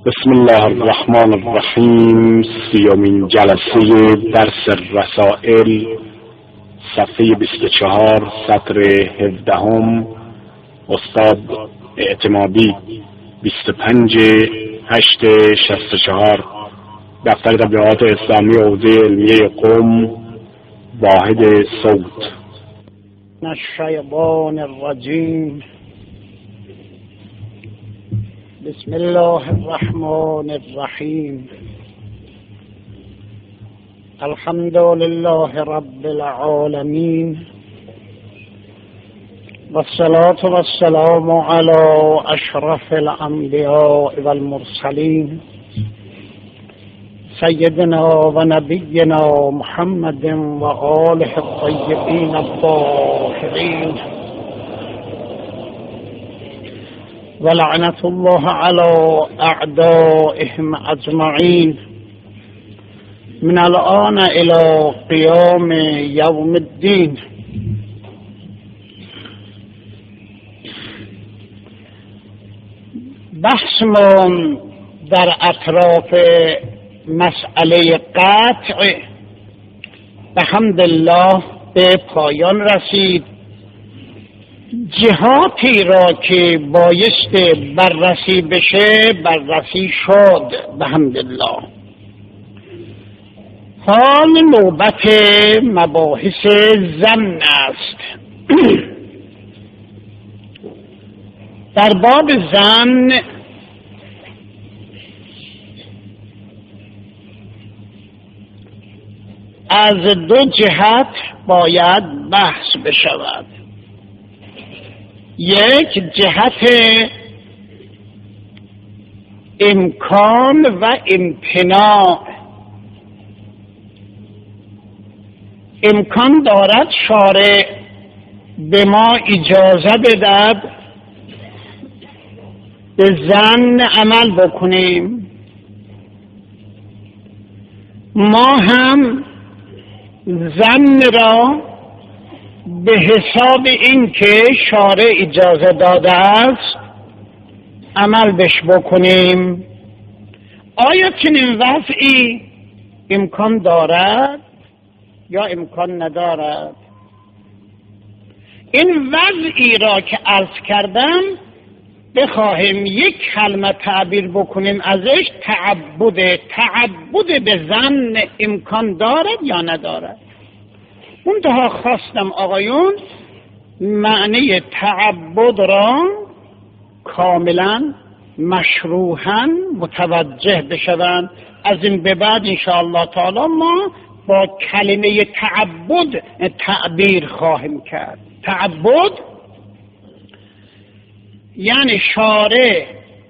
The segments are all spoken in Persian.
بسم الله الرحمن الرحیم. 30مین جلسه درس رسائل، صفحه 24، سطر 17. استاد اعتمادی، 25/8/64، دفتر تبلیغات اسلامی حوزه علمیه قم، واحد صوت. الشیطان الرجیم. بسم الله الرحمن الرحیم. الحمد لله رب العالمین، والصلاة والسلام على اشرف الانبیاء والمرسلین، سیدنا و نبینا محمد و آله الطیبین الطاهرین، ولعنة الله على اعدائهم اجمعین من الان الى قیام یوم الدین. بحثمون در اطراف مسئله قطع به حمدالله به پایان رسید. جهاتی را که بایست بررسی بشه بررسی شد به حمدالله. حال نوبت مباحث ظن است. در باب ظن از دو جهت باید بحث بشود. یک جهت امکان و امتناع. امکان دارد شارع به ما اجازه بدهد به ظن عمل بکنیم، ما هم ظن را به حساب این که شارع اجازه داده است عمل بش بکنیم. آیا چنین وضعی امکان دارد یا امکان ندارد؟ این وضعی را که عرض کردم بخواهیم یک کلمه تعبیر بکنیم ازش، تعبد به ظن امکان دارد یا ندارد؟ منتها خواستم آقایون معنی تعبد را کاملا مشروحاً متوجه بشوند. از این به بعد انشاءالله تعالی ما با کلمه تعبد تعبیر خواهیم کرد. تعبد یعنی شارع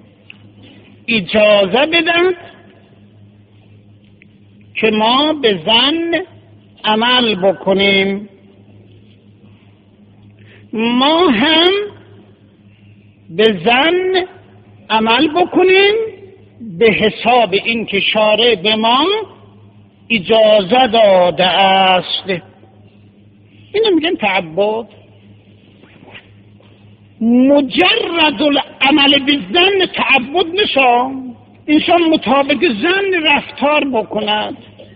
اجازه بدن که ما به ظن عمل بکنیم، ما هم به ظن عمل بکنیم به حساب این که شارع به ما اجازه داده است. اینو میگن تعبد. مجرد العمل بالظن تعبد نشا، انسان مطابق ظن رفتار بکند،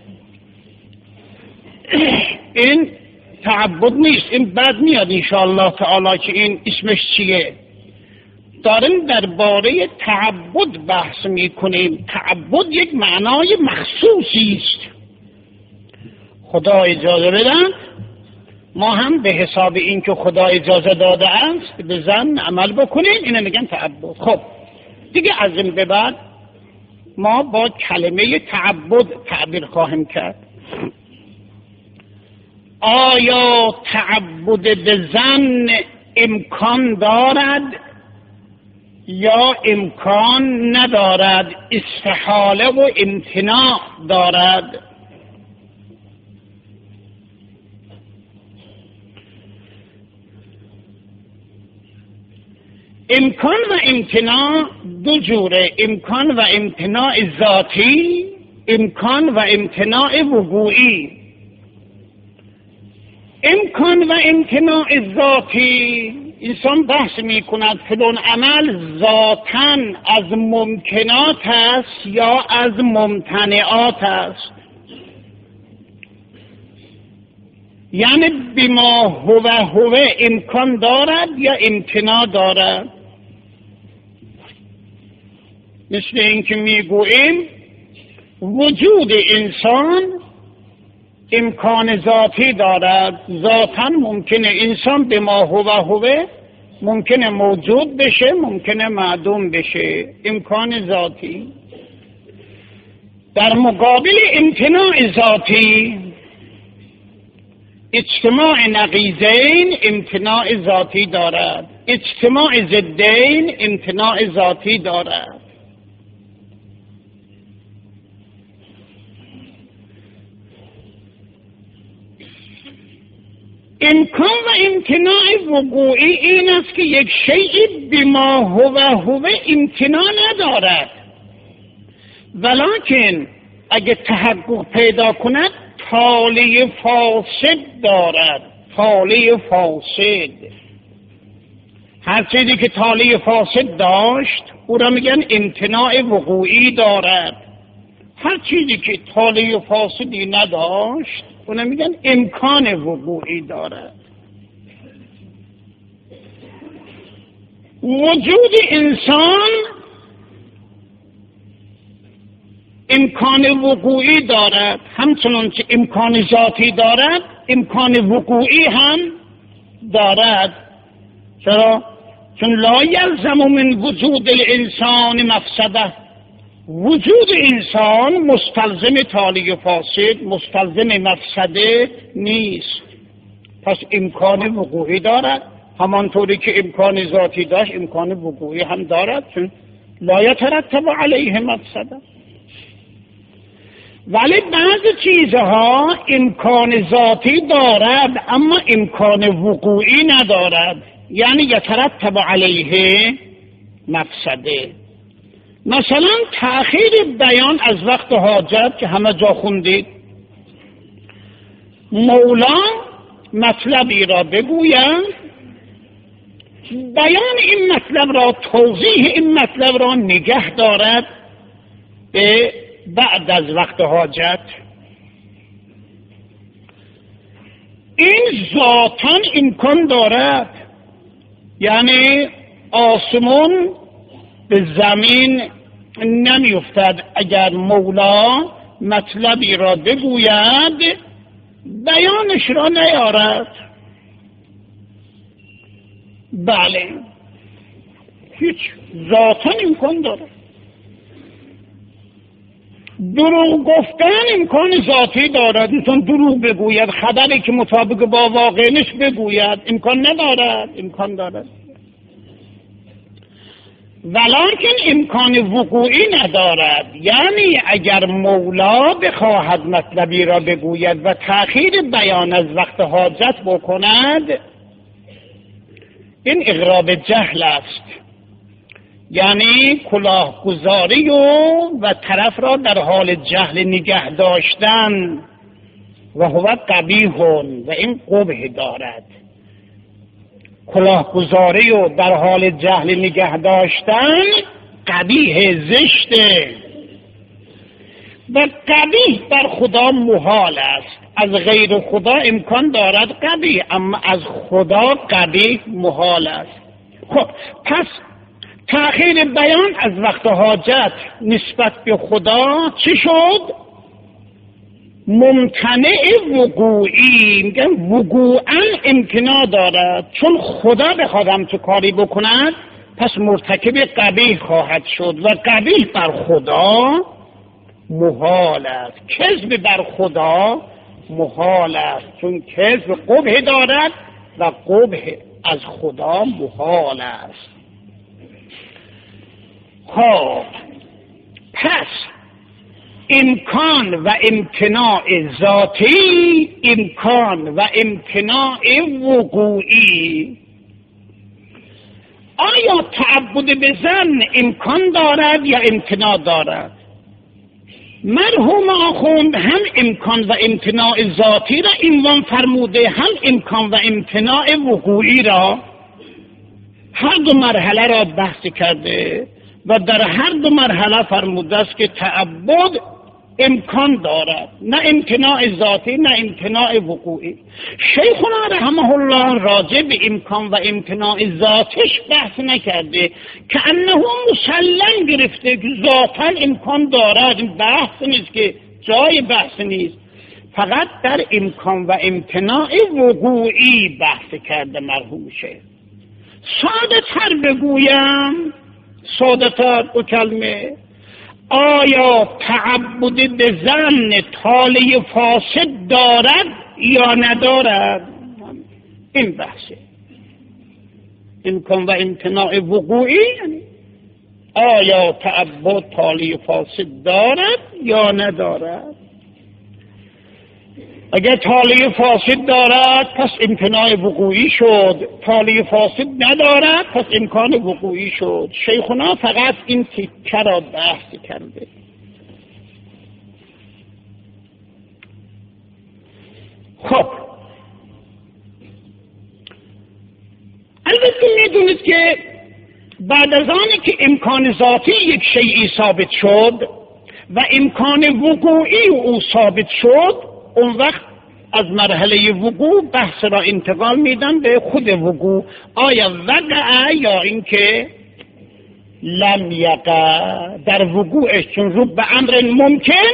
این تعبد نیست. این بعد میاد انشاءالله تعالی که این اسمش چیه. داریم درباره تعبد بحث میکنیم. تعبد یک معنای مخصوصی است. خدا اجازه بدن ما هم به حساب این که خدا اجازه داده است به ظن عمل بکنیم، اینو میگن تعبد. خب دیگه از این به بعد ما با کلمه تعبد تعبیر خواهیم کرد. آیا تعبد به ظن امکان دارد یا امکان ندارد؟ استحاله و امتناع دارد. امکان و امتناع دو جوره. امکان و امتناع ذاتی، امکان و امتناع وقوعی. امکان و امتناع ذاتی انسان بحث می کند فلان عمل ذاتاً از ممکنات است یا از ممتنعات است، یعنی بما هو امکان دارد یا امتناع دارد. مثل اینکه میگوییم وجود انسان امکان ذاتی دارد، ذاتاً ممکنه انسان بما هو ممکنه موجود بشه، ممکنه معدوم بشه، امکان ذاتی. در مقابل امتناع ذاتی، اجتماع نقیضین امتناع ذاتی دارد، اجتماع ضدین امتناع ذاتی دارد. امکان و امتناع وقوعی این است که یک شیء بما هو امتناع ندارد، ولکن اگه تحقق پیدا کند تالی فاسد دارد. تالی فاسد، هر چیزی که تالی فاسد داشت او را میگن امتناع وقوعی دارد، هر چیزی که تالی فاسدی نداشت اون میگن امکان وقوعی دارد. وجود انسان امکان وقوعی دارد، همچنان که امکان ذاتی دارد امکان وقوعی هم دارد. چرا؟ چون لا یلزم من وجود الانسان مفسده، وجود انسان مستلزم تالی فاسد، مستلزم مفسده نیست، پس امکان وقوعی دارد. همانطوری که امکان ذاتی داشت امکان وقوعی هم دارد، چون لا یترتب علیه مفسده. ولی بعضی چیزها امکان ذاتی دارد اما امکان وقوعی ندارد، یعنی یترتب علیه مفسده. مثلا تأخیر بیان از وقت حاجت که همه جا خوندید، مولا مطلبی را بگوید، بیان این مطلب را، توضیح این مطلب را نگه دارد به بعد از وقت حاجت. این ذاتاً امکان دارد، یعنی آسمون به زمین نمیفتد اگر مولا مطلبی را بگوید بیانش را نیارد. بله، هیچ ذاتاً امکان دارد. دروغ گفتن امکان ذاتی دارد، مثلا دروغ بگوید، خبری که مطابق با واقع نیست بگوید، امکان ندارد. امکان دارد، ولکن امکان وقوعی ندارد. یعنی اگر مولا بخواهد مطلبی را بگوید و تأخیر بیان از وقت حاجت بکند، این اغراب جهل است، یعنی کلاهگذاری و طرف را در حال جهل نگه داشتن، و هو قبیح، و این قبح دارد. کلاهگذاری و در حال جهل نگه داشتن قبیح، زشته، و قبیح بر خدا محال است. از غیر خدا امکان دارد قبیح، اما از خدا قبیح محال است. خب پس تأخیر بیان از وقت حاجت نسبت به خدا چی شد؟ ممتنع وقوعی، میگن وقوعا امکنا دارد. چون خدا بخواد همچه کاری بکند پس مرتکب قبیح خواهد شد و قبیح بر خدا محال است. کذب بر خدا محال است، چون کذب قبح دارد و قبح از خدا محال است. خب پس امکان و امتناع ذاتی، امکان و امتناع وقوعی. آیا تعبد به زن امکان دارد یا امتناع دارد؟ مرحوم آخوند هم امکان و امتناع ذاتی را عنوان فرموده، هم امکان و امتناع وقوعی را. هر دو مرحله را بحث کرده و در هر دو مرحله فرموده است که تعبد امکان دارد، نه امتناع ذاتی نه امتناع وقوعی. شیخنا رحمه الله راجع به امکان و امتناع ذاتش بحث نکرده که انه مسلم گرفته که ذاتا امکان دارد، بحث نیست، که جای بحث نیست، فقط در امکان و امتناع وقوعی بحث کرده مرحوم شیخ. ساده تر بگویم، ساده تر دو کلمه، آیا تعبد به ظن طالع فاسد دارد یا ندارد؟ این بحثه. امکان و امتناع وقوعی، آیا تعبد طالع فاسد دارد یا ندارد؟ اگر طالع فاسد دارد پس امتناع وقوعی شد، طالع فاسد ندارد پس امکان وقوعی شد. شیخنا فقط این تیکه را بحث کرده. خب البته میدونید که بعد از آنی که امکان ذاتی یک شیئی ثابت شد و امکان وقوعی او ثابت شد، اون وقت از مرحله وقوع بحث را انتقال میدن به خود وقوع، آیا وقع یا اینکه لم یقع. در وقوعش چون رو به امر ممکن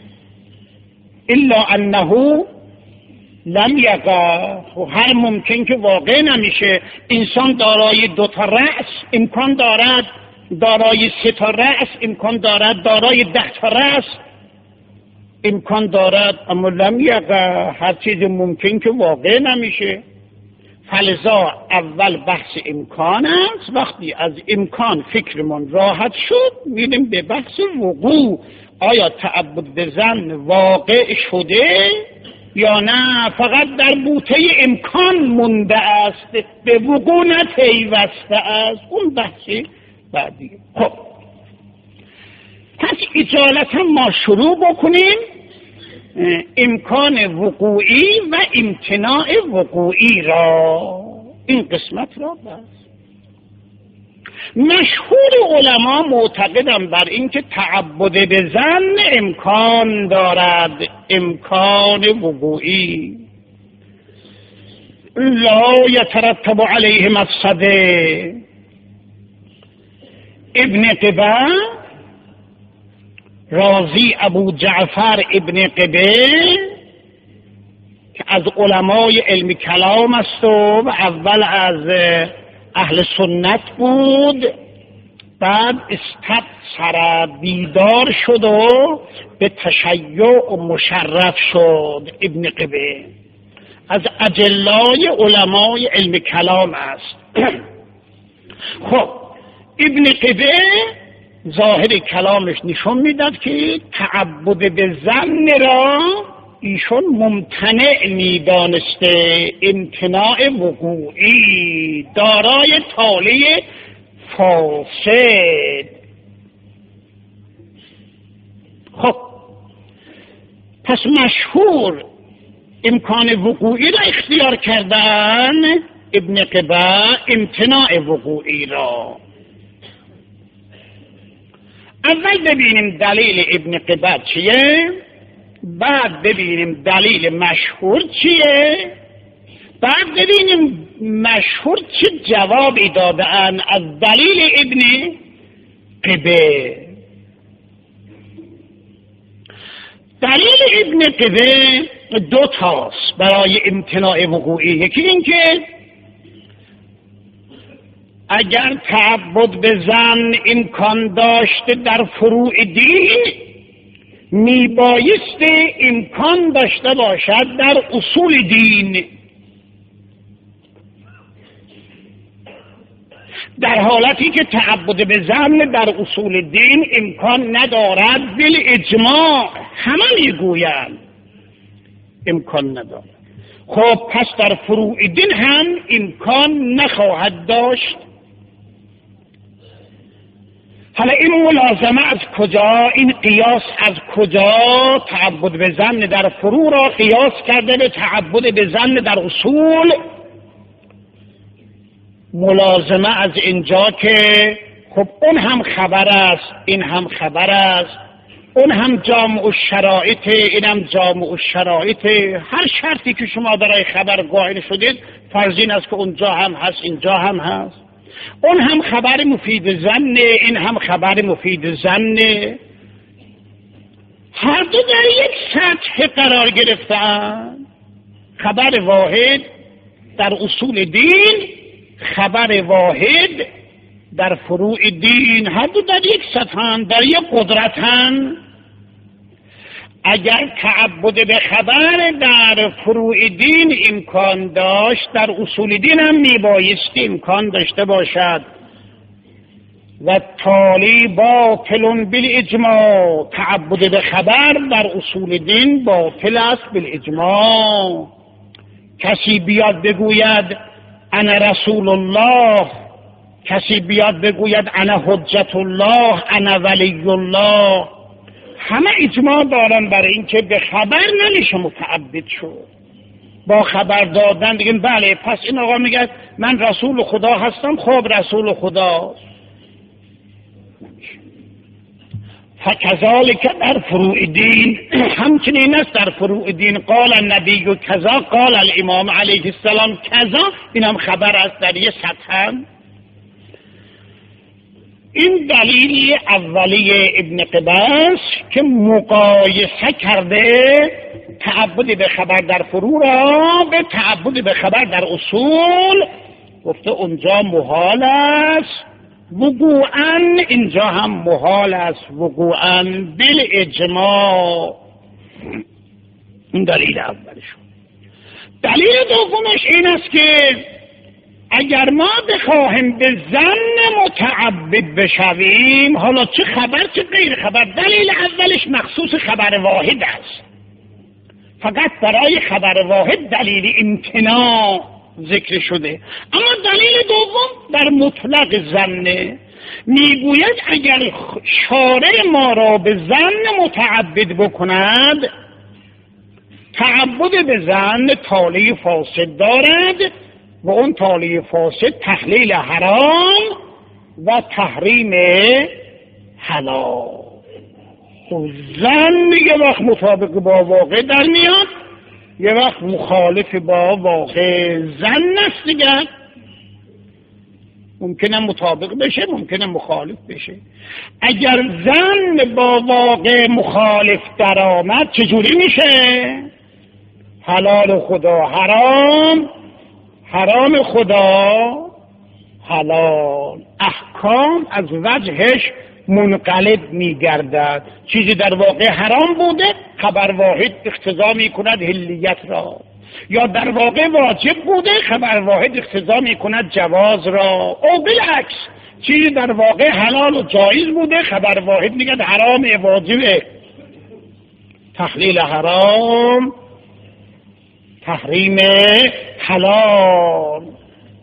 الا انه لم یقع، هر ممکن که واقع نمیشه. انسان دارای دو تا رأس امکان دارد، دارای سه تا رأس امکان دارد، دارای 10 تا رأس امکان دارد، اما لم یقع، هر چیز ممکن که واقع نمیشه. فلذا اول بحث امکان است. وقتی از امکان فکرمون راحت شد میریم به بحث وقوع. آیا تعبد به ظن واقع شده یا نه فقط در بوته امکان مونده است، به وقوع نپیوسته است؟ اون بحثی بعدی. خب پس اجالتا ما شروع بکنیم امکان وقوعی و امتناع وقوعی را، این قسمت را. بس مشهور علما معتقدم بر این که تعبد به ظن امکان دارد، امکان وقوعی. لا یترتب علیه مفسده. ابن قبه رازی ابو جعفر ابن قبه که از علمای علم کلام است و اول از اهل سنت بود، بعد استبصر بیدار شد و به تشیع مشرف شد. ابن قبه از اجلای علمای علم کلام است. خب ابن قبه ظاهر کلامش نشون میداد که تعبد به ظن را ایشون ممتنع میدانسته، امتناع وقوعی، دارای طالع فاسد. خب پس مشهور امکان وقوعی را اختیار کردن، ابن قبه امتناع وقوعی را. اول ببینیم دلیل ابن قبه چیه، بعد ببینیم دلیل مشهور چیه، بعد ببینیم مشهور چه جوابی دادن از دلیل ابن قبه. دلیل ابن قبه دو تاست برای امتناع وقوعی. یکی این که اگر تعبد به ظن امکان داشته در فروع دین، میبایسته امکان داشته باشد در اصول دین. در حالتی که تعبد به ظن در اصول دین امکان ندارد، بالاجماع همه میگویند امکان ندارد. خب پس در فروع دین هم امکان نخواهد داشت. حالا این ملازمه از کجا، این قیاس از کجا؟ تعبد به ظن در فروع را قیاس کرده به تعبد به ظن در اصول. ملازمه از اینجا که خب اون هم خبر است، این هم خبر است، اون هم جامع الشرایط، این هم جامع الشرایط. هر شرطی که شما برای خبر قائل شدید فرض این است که اونجا هم هست، اینجا هم هست. اون هم خبر مفید ظن، این هم خبر مفید ظن. هر دو در یک سطح قرار گرفتن. خبر واحد در اصول دین، خبر واحد در فروع دین، هر دو در یک سطحن، در یک قدرتن. اگر تعبد به خبر در فروع دین امکان داشت، در اصول دین هم میبایستی امکان داشته باشد. و تالی باطل بالاجماع، تعبد به خبر در اصول دین باطل است بالاجماع. کسی بیاد بگوید انا رسول الله، کسی بیاد بگوید انا حجت الله، انا ولی الله، همه اجماع دارن برای این که به خبر نمیشه متعبد شد. با خبر دادن دیگه بله پس این آقا میگه من رسول خدا هستم، خب رسول خدا. فکذالک در فروع دین، همچنین است در فروع دین. قال النبی کذا، قال الامام علیه السلام کذا، این هم خبر است در یه سطح. این دلیل اولی ابن قباس که مقایسه کرده تعبد به خبر در فروع را به تعبد به خبر در اصول، گفته اونجا محال است وقوعاً، اینجا هم محال است وقوعاً بالاجماع. این دلیل اولش. دلیل دومش این است که اگر ما بخواهیم به ظن متعبد بشویم، حالا چه خبر چه غیر خبر، دلیل اولش مخصوص خبر واحد است. فقط برای خبر واحد دلیل امتناع ذکر شده. اما دلیل دوم در مطلق ظن میگوید اگر شارع ما را به ظن متعبد بکند، تعبد به ظن تالی فاسد دارد و اون تالی فاسد تحلیل حرام و تحریم حلال. ظن یه وقت مطابق با واقع در میاد، یه وقت مخالف با واقع. ظن است دیگه، ممکنه مطابق بشه ممکنه مخالف بشه. اگر ظن با واقع مخالف در آمد چجوری میشه؟ حلال خدا حرام، حرام خدا حلال، احکام از وجهش منقلب میگردد. چیزی در واقع حرام بوده خبر واحد اقتضا میکند حلیت را، یا در واقع واجب بوده خبر واحد اقتضا میکند جواز را، او بالعکس چیزی در واقع حلال و جایز بوده خبر واحد میگه حرام واجبه. تحلیل حرام تحریم حلال،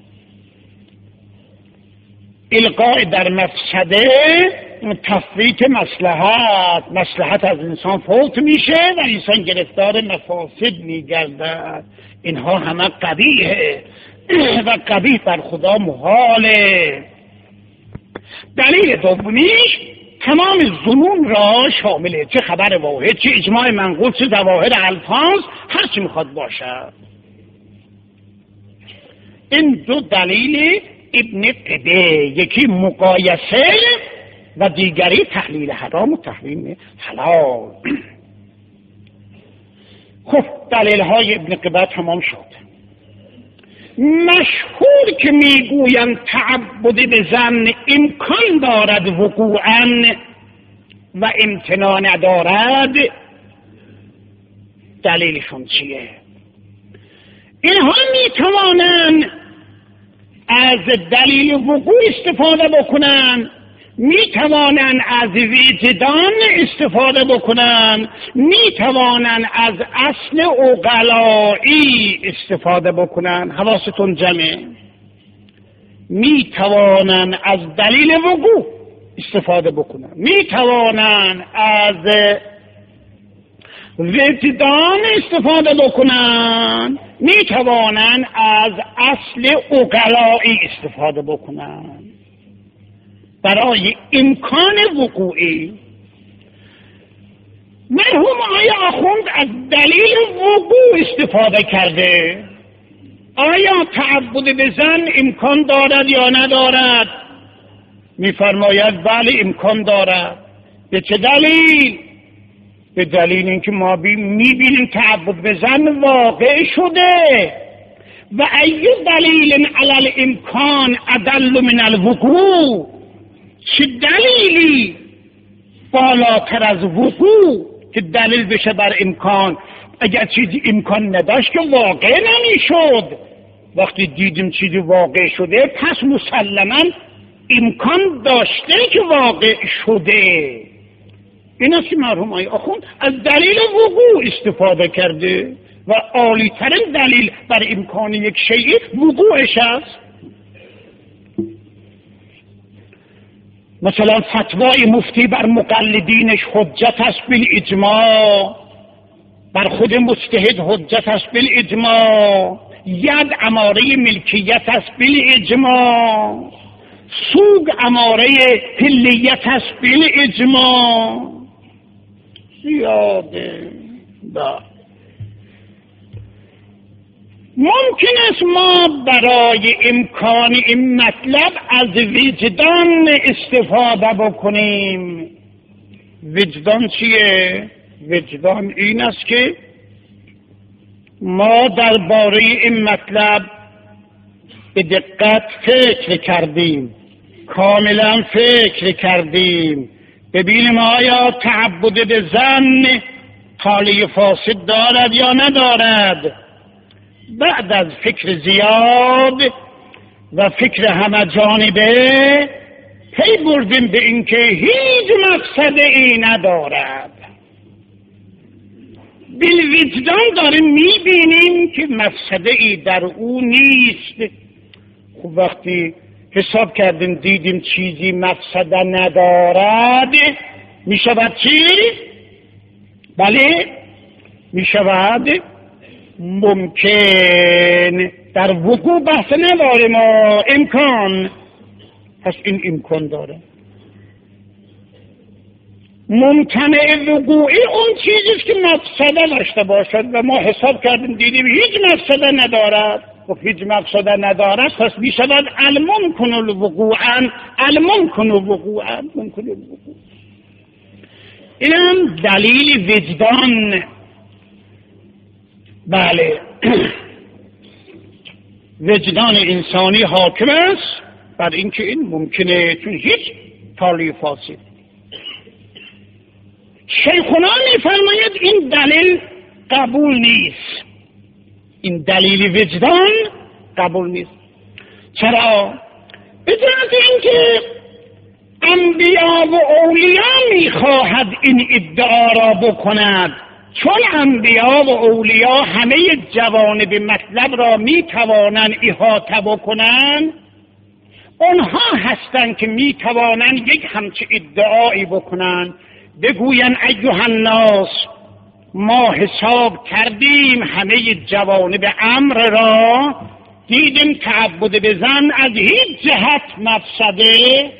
القاء در مفسده تفریط مصلحت، مصلحت از انسان فوت میشه و انسان گرفتار مفاسد میگردد. اینها همه قبیحه و قبیح بر خدا محاله. دلیل دومیش تمام ظنون را شامله، چه خبر واحد چه اجماع منقول چه ظواهر الفاظ، هر چی میخواد باشد. این دو دلیل ابن قبه، یکی مقایسه و دیگری تحلیل حرام و تحریم حلال. خب دلیل های ابن قبه تمام شد. مشهور که میگویند تعبد به ظن امکان دارد وقوعاً و امتناع ندارد، دلیلشون چیه؟ اینها میتوانند از دلیل وقوع استفاده بکنن، میتوانند از وجدان استفاده بکنن، میتوانند از اصل عقلایی استفاده بکنن. حواستون جمعه. میتوانند از دلیل وقوع استفاده بکنن، میتوانند از وجدان استفاده بکنن، می توانند از اصل عقلائی استفاده بکنند برای امکان وقوعی. مرحوم آقای آخوند از دلیل وقوع استفاده کرده. آیا تعبد به زن امکان دارد یا ندارد؟ میفرماید بله امکان دارد. به چه دلیل؟ به دلیل اینکه ما میبینیم تعبد به زن واقع شده. و ای دلیل علی الامکان ادل من الوقوع، چه دلیلی بالاتر از وقوع که دلیل بشه بر امکان؟ اگر چیزی امکان نداشت که واقع نمیشد. وقتی دیدیم چیزی واقع شده پس مسلما امکان داشته که واقع شده. این است که مرحوم آقای آخوند از دلیل وقوع استفاده کرده و عالی ترین دلیل بر امکان یک شیء وقوعش است. مثلا فتوای مفتی بر مقلدینش حجت است بالاجماع، بر خود مجتهد حجت است بالاجماع، ید اماره ملکیت است بالاجماع، سوگ اماره حلیت است بالاجماع. زیاده. ممکن است ما برای امکان این مطلب از وجدان استفاده بکنیم. وجدان چیه؟ وجدان این است که ما درباره این مطلب به دقت فکر کردیم، کاملا فکر کردیم، ببینیم آیا تعبد به زن حالی فاسد دارد یا ندارد. بعد از فکر زیاد و فکر همه جانبه پی بردیم به اینکه هیچ مقصد ای ندارد. بالوجدان داریم میبینیم که مقصد ای در او نیست. خب وقتی حساب کردیم دیدیم چیزی مقصد ندارد، میشود چی؟ بله میشود ممکن. در وقوع بحث نداریم، امکان. پس این امکان داره. ممتنع وقوعی اون چیزیست که مقصد داشته باشد و ما حساب کردیم دیدیم هیچ مقصد ندارد. و هیچ مقصد ندارد پس میشود الممکن الوقوعا، الممکن وقوعا، ممکن الوقوع. این هم دلیل وجدان. بله وجدان انسانی حاکم است بر اینکه این ممکنه، چون هیچ تالی فاسد. شیخنا میفرماید این دلیل قبول نیست، این دلیل وجدان قبول نیست. چرا؟ به جهت اینکه انبیا و اولیا میخواهد این ادعا را بکند، چون انبیا و اولیا همه جوانب مطلب را میتوانند احاطه بکنند، اونها هستند که میتوانند یک همچه ادعایی بکنند، بگویند ایها الناس ما حساب کردیم همه جوانب امر را، دیدیم تعبد به زن از هیچ جهت مفسده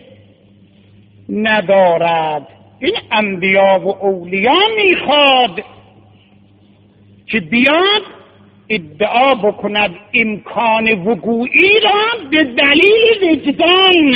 ندارد. این انبیا و اولیا میخواد که بیاد ادعا بکند امکان وقوعی را به دلیل وجدان،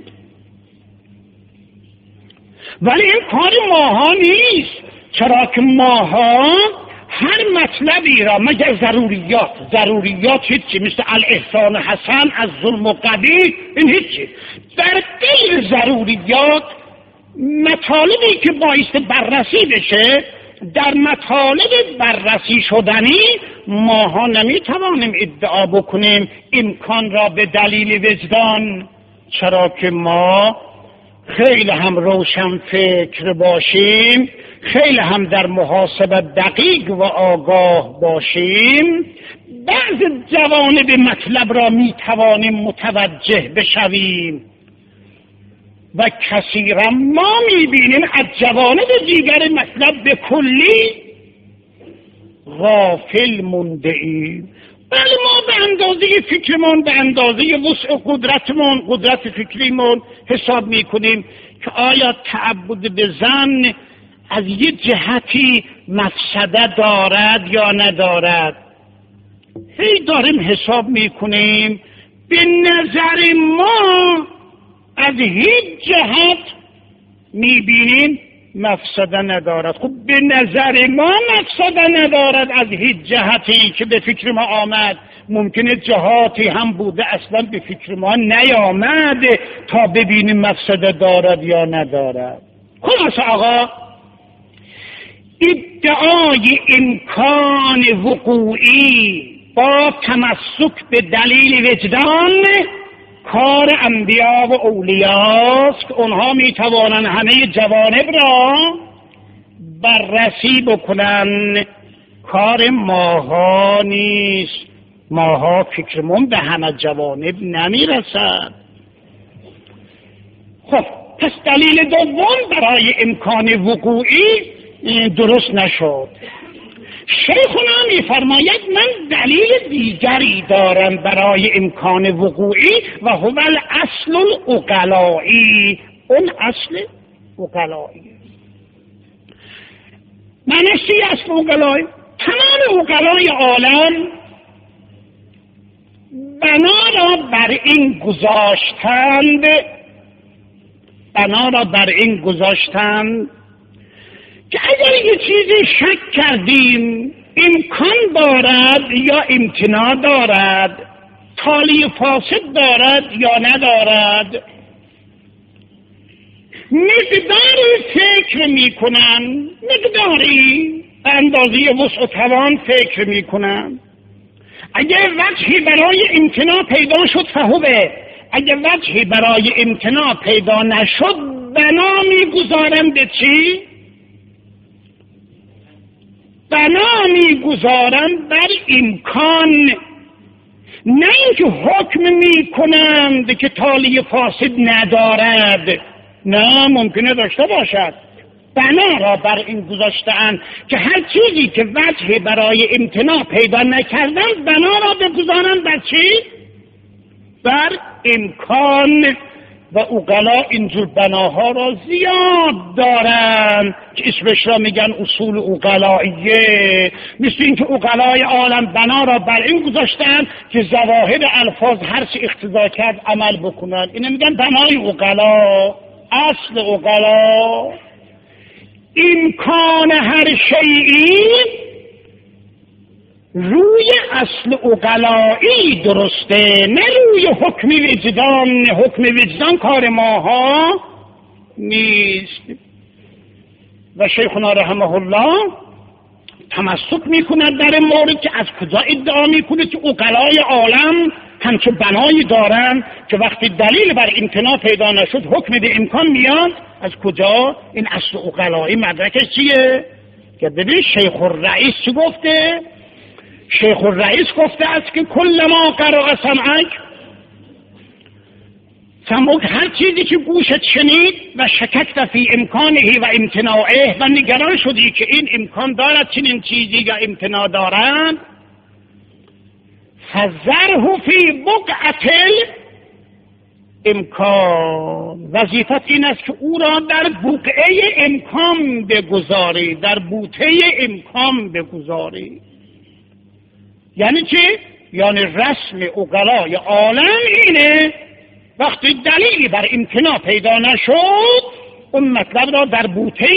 ولی این کار ماها نیست. چرا که ماها هر مطلبی را مگر ضروریات هیچی، مثل الاحسان حسن از ظلم و قبیح، این هیچی. در غیر ضروریات مطالبی که باعث بررسی بشه، در مطالب بررسی شدنی ماها نمیتوانیم ادعا بکنیم امکان را به دلیل وجدان. چرا که ما خیلی هم روشن فکر باشیم، خیلی هم در محاسبه دقیق و آگاه باشیم، بعض جوانب مطلب را میتوانیم متوجه بشویم و کثیرا ما میبینیم از جوانب دیگر مطلب به کلی غافل مونده ایم. بله ما به اندازه فکرمون، به اندازه وسع قدرتمون، قدرت فکریمون حساب میکنیم که آیا تعبد به زن از یه جهتی مفسده دارد یا ندارد. هی داریم حساب میکنیم، به نظر ما از هیچ جهت میبینیم مفسده ندارد. خب به نظر ما مفسده ندارد از هیچ جهتی که به فکر ما آمد. ممکنه جهاتی هم بوده اصلا به فکر ما نیامد تا ببینیم مفسده دارد یا ندارد. خلاص آقا، ادعای امکان وقوعی با تمسک به دلیل وجدان کار انبیا و اولیاست که اونها میتوانند همه جوانب را بررسی بکنن. کار ماها نیست، ماها فکرمون به همه جوانب نمیرسد. خب پس دلیل دوم برای امکان وقوعی درست نشد. شیخنا میفرماید من دلیل دیگری دارم برای امکان وقوعی و هو الاصل العقلائی. اون اصل عقلائی معنیش چیه؟ اصل عقلائی تمام عقلای عالم بنا را بر این گذاشتند که اگر یه چیزی شک کردیم امکان دارد یا امتناع دارد، تالی فاسد دارد یا ندارد، مقداری فکر میکنن، مقداری اندازه وسع توان فکر میکنن. اگر وجهی برای امتناع پیدا شد فهوه، اگر وجهی برای امتناع پیدا نشد بنا میگذارن به چی؟ بنا میگذارن بر امکان، نه اینکه حکم میکنند که تالی فاسد ندارد. نه، ممکنه داشته باشد. بنا را بر این گذاشتند که هر چیزی که وجه برای امتناع پیدا نکردن بنا را بگذارند بر چی؟ بر امکان. و عقلا اینجور بناها را زیاد دارن که اسمش را میگن اصول عقلائیه. مثل این که عقلای عالم بنا را بر این گذاشتن که ظواهر الفاظ هر چی اقتضا کرد عمل بکنن. اینو میگن بنای عقلا، اصل عقلا. امکان هر شیئی روی اصل عقلایی درسته، نه روی حکم وجدان. حکم وجدان کار ماها نیست. و شیخنا رحمه الله تمسک میکند در این مورد که از کجا ادعا میکنه که عقلای عالم همچه بنایی دارن که وقتی دلیل بر امتناع پیدا نشد حکم به امکان میاد. از کجا؟ این اصل عقلایی مدرکش چیه؟ که ببین شیخ الرئیس چی گفته؟ شیخ الرئیس گفته است که کل ما قرأ سمعک، هر چیزی که گوشت شنید و شککت فی امکانه و امتناعه و نگران شدی که این امکان دارد چنین چیزی یا امتناع دارد، فذره فی بقعة امکان. وظیفت این است که او را در بقعه امکان بگذاری، در بوته امکان بگذاری. یعنی چی؟ یعنی رسم عقلای عالم اینه وقتی دلیلی بر امتناع پیدا نشد اون مطلب را در بوته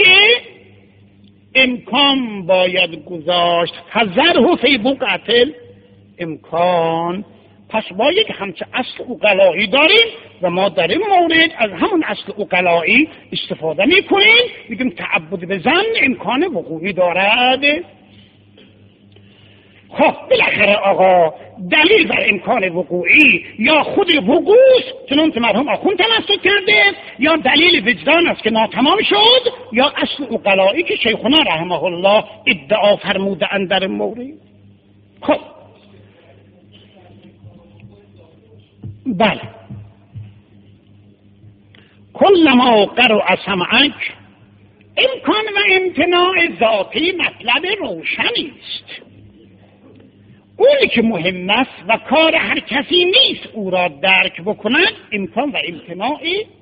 امکان باید گذاشت. فذره فی بقعة امکان. پس ما یک همچه اصل عقلایی داریم و ما در این مورد از همون اصل عقلایی استفاده میکنیم. میگیم تعبد به زن امکان وقوعی دارد. خب بالاخره آقا دلیل بر امکان وقوعی یا خود وقوع چنان که مرحوم آخوند تمسک کرده، یا دلیل وجدان است که ناتمام شد، یا اصل عقلایی که شیخنا رحمه الله ادعا فرموده اند در مورد. خب بله، کل ما قرأ سمعک، امکان و امتناع ذاتی مطلب روشنی است. اونی که مهم است و کار هر کسی نیست او را درک بکند امکان و امتناع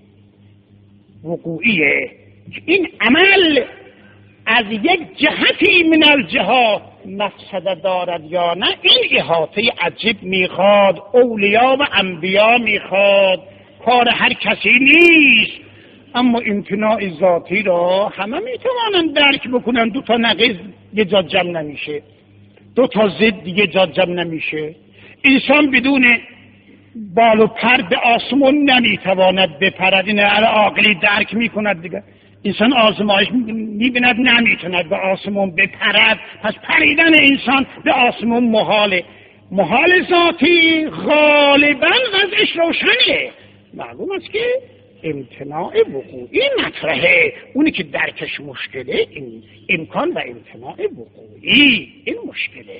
وقوعیه. این عمل از یک جهتی من الجهات مفسده دارد یا نه، این احاطه عجیب میخواد، اولیاء و انبیا میخواد، کار هر کسی نیست. اما امتناع ذاتی را همه میتوانند درک بکنن. دو تا نقیض یه جا جمع نمیشه، دو تا ضد یه جا جمع نمیشه. انسان بدون بال و پر به آسمون نمیتواند بپرد. این عقلی درک میکند دیگه. انسان آزمایش میبیند نمیتوند به آسمون بپرد، پس پریدن انسان به آسمون محاله. محال ذاتی غالبا وضعش روشنه، معلوم است که امتناع وقوعی مطرحه. اونی که درکش مشکله این امکان و امتناع وقوعی، این مشکله.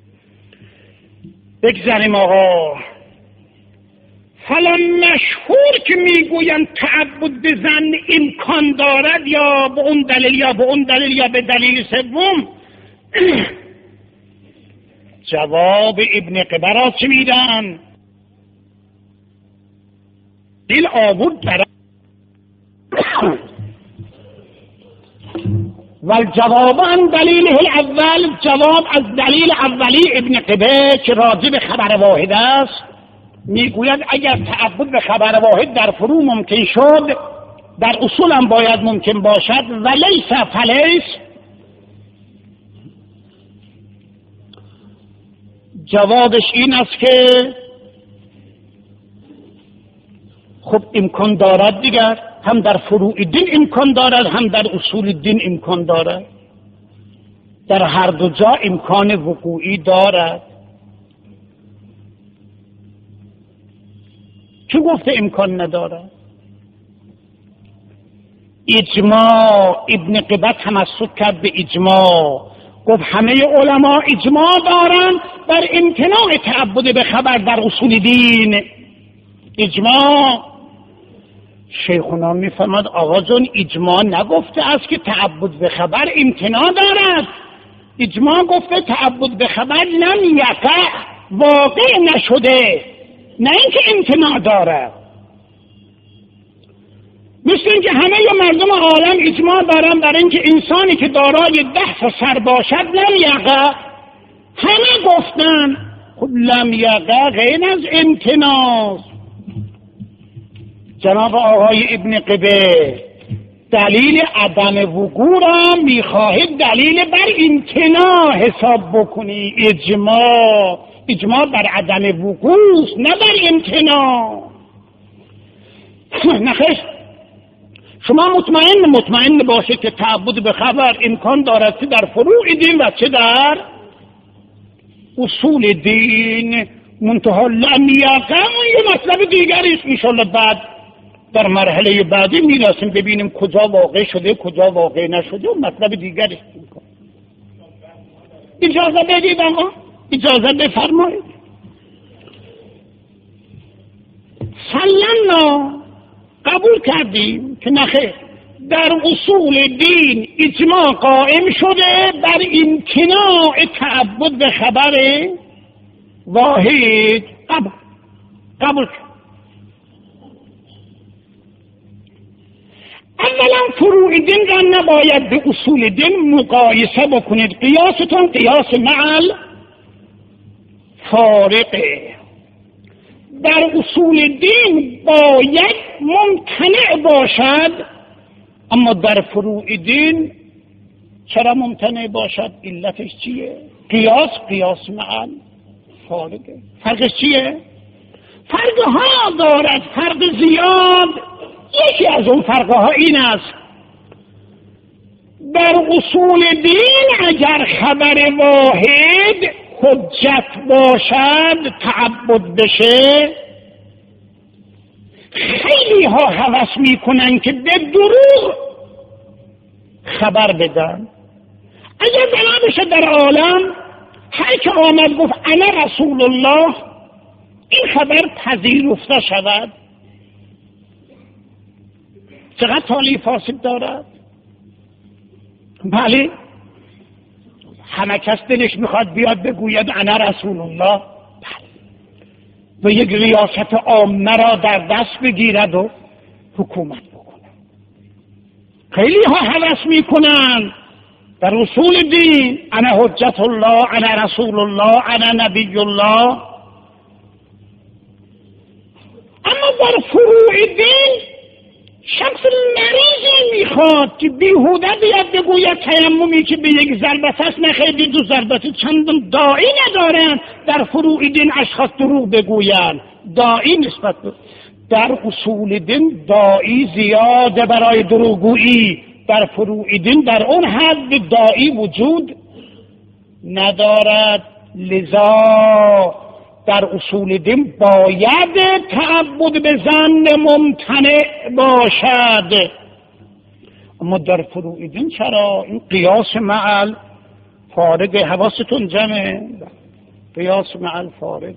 بگذاریم آقا. حالا مشهور که میگوین تعبد به ظن امکان دارد یا به اون دلیل یا به اون دلیل یا به دلیل سوم، جواب ابن قبه چی میدن؟ دل آورد برای و جواب عن دلیل الاول، جواب از دلیل اولی ابن قبه که راجع به خبر واحد است میگوید اگر تعبد به خبر واحد در فرو ممکن شد، در اصول هم باید ممکن باشد. ولیس فلیس، جوابش این است که خب امکان دارد دیگر، هم در فروع دین امکان دارد هم در اصول دین امکان دارد، در هر دو جا امکان وقوعی دارد. چه گفته امکان ندارد؟ اجماع. ابن قبه تمسک کرد به اجماع، گفت همه علما اجماع دارند بر امتناع تعبد به خبر در اصول دین. اجماع. شیخونا میفهمد آقا جون اجماع نگفته است که تعبد به خبر امتناع دارد، اجماع گفته تعبد به خبر لم یقع، واقع نشده، نه اینکه امتناع دارد. مثل اینکه همه مردم عالم اجماع دارن برای اینکه انسانی که دارای 10 سر باشد لم یقع، همه گفتن. خب لم یقع غیر از امتناع. جناب آقای ابن قبه دلیل عدم وقوع را میخواهد دلیل بر امتناع حساب بکنی. اجماع بر عدم وقوع نه بر امتناع. نخست شما مطمئن باشید که تعبد به خبر امکان دارد، چه در فروع دین و چه در اصول دین. منتها لم یقع یه مطلب دیگری است. انشالله بعد در مرحله بعدی میرسیم ببینیم کجا واقع شده کجا واقع نشده و مطلب دیگری. اجازه بدید آقا، اجازه بفرمایید. سلمنا، قبول کردیم که نخیر در اصول دین اجماع قائم شده بر امتناع تعبد به خبر واحد. قبول کرد. اولا فروع دین را نباید به اصول دین مقایسه بکنید. قیاستون قیاس معل فارقه. در اصول دین باید ممتنع باشد، اما در فروع دین چرا ممتنع باشد؟ علتش چیه؟ قیاس معل فارقه. فرقش چیه؟ فرقها دارد، فرق زیاد. یکی از اون فرقها این است در اصول دین اگر خبر واحد حجت باشد تعبد بشه، خیلی ها هوس میکنن که به دروغ خبر بدن. اگر بنا بشه در عالم هر که آمد گفت انا رسول الله، این خبر پذیرفته شود، چقدر تالی فاسد دارد؟ بله، همه کس دلش میخواد بیاد بگوید انا رسول الله و یک ریاست عامه را در دست بگیرد و حکومت بکنه. خیلی ها هوس میکنن در اصول دین انا حجت الله، انا رسول الله، انا نبی الله، اما در فروع دین شخص مریضی میخواد که بیهوده بیاد بگوید تیممی که به یک ضربت است نخیلی دو ضربت، چندان داعی ندارن در فروع دین اشخاص دروغ بگوین. داعی نسبت در اصول دین داعی زیاده برای دروغگویی، در فروع دین در اون حد داعی وجود ندارد. لذا در اصول دین باید تعبد به ظن ممتنع باشد، اما در فروع دین چرا؟ این قیاس مع الفارق، حواستون جمعه، قیاس مع الفارق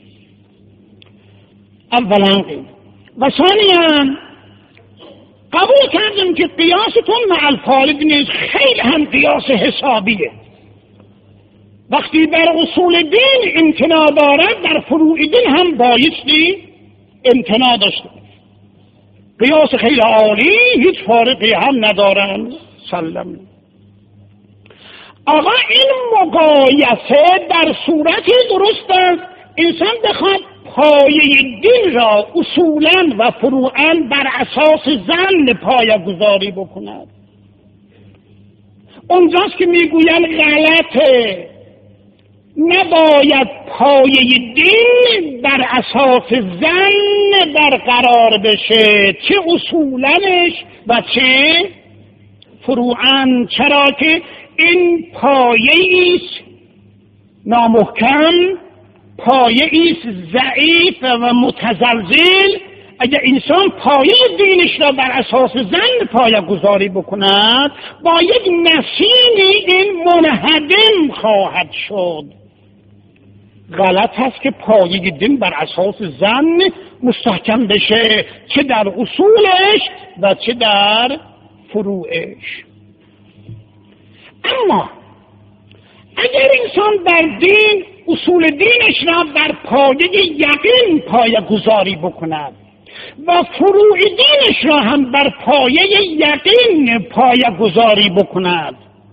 اولا. و ثانیا قبول کردیم که قیاستون مع الفارق نیست، خیلی هم قیاس حسابیه. وقتی در اصول دین امتناع دارد در فروع دین هم بایستی امتناع داشته. قیاس خیلی عالی، هیچ فارقی هم ندارن. سلام آقا این مقایسه در صورتی درست است انسان بخواد پایه دین را اصولا و فروعا بر اساس ظن پایه گذاری بکند. اونجاست که میگوین غلطه، نباید پایه دین بر اساس ظن برقرار بشه، چه اصولنش و چه فروعاً. چرا که این پایه ایست نامحکم، پایه ایست ضعیف و متزلزل. اگر انسان پایه دینش را بر اساس ظن پایه گذاری بکند با یک نسیمی این منهدم خواهد شد. غلط هست که پایه دین بر اساس ظن مستحکم بشه، چه در اصولش و چه در فروعش. اما اگر انسان در دین اصول دینش را بر پایه یقین پایه گذاری بکند و فروع دینش را هم بر پایه یقین پایه گذاری بکند،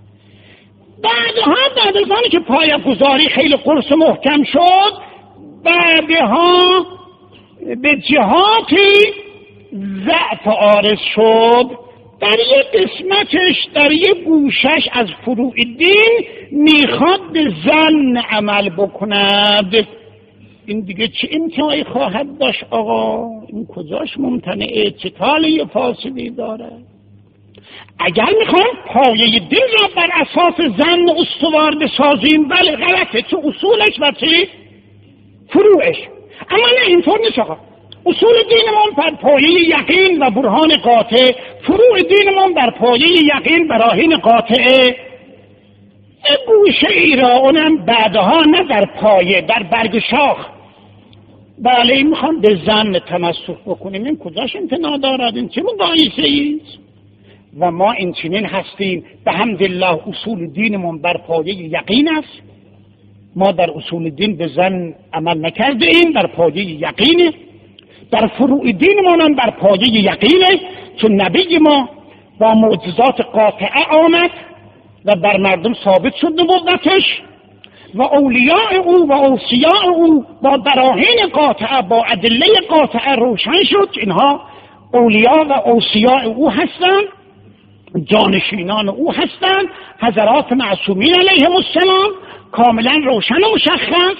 بعد از آنی که پایه گذاری خیلی قرص محکم شد، بعدها به جهاتی ضعف عارض شد، در یک قسمتش در یک گوشش از فروع دین میخواد به ظن عمل بکند. این دیگه چه امتناعی خواهد داشت آقا؟ این کجاش ممتنعه؟ چه تالی فاصلی داره؟ اگر میخوایم پایه دین را بر اساس ظن استوار بسازیم، بله غلطه، چه اصولش و چه فروعش. اما نه، اینطور نیست آقا. اصول دینمون بر پایه یقین و برهان قاطع، فروع دینمون بر پایه یقین براهین قاطع. گوشه ای را اونم بعدها نه در پایه، در برگ شاخ، بله این میخوام به ظن تمسک بکنیم. این کجاش امتناع دارد؟ این چه مقایسه ایست؟ و ما این چنین هستیم به حمدالله. اصول دینمون بر پایه یقین است، ما در اصول دین به ظن عمل نکرده ایم، بر پایه یقینه. در فروع دینمون هم بر پایه یقینه، چون نبی ما با معجزات قاطعه آمد و بر مردم ثابت شد نبوتش، و اولیاء او و اوصیاء او با براهین قاطعه، با ادله قاطعه روشن شد. اینها اولیاء و اوصیاء او هستند، جانشینان او هستند، حضرات معصومین علیهم السلام، کاملا روشن و مشخص.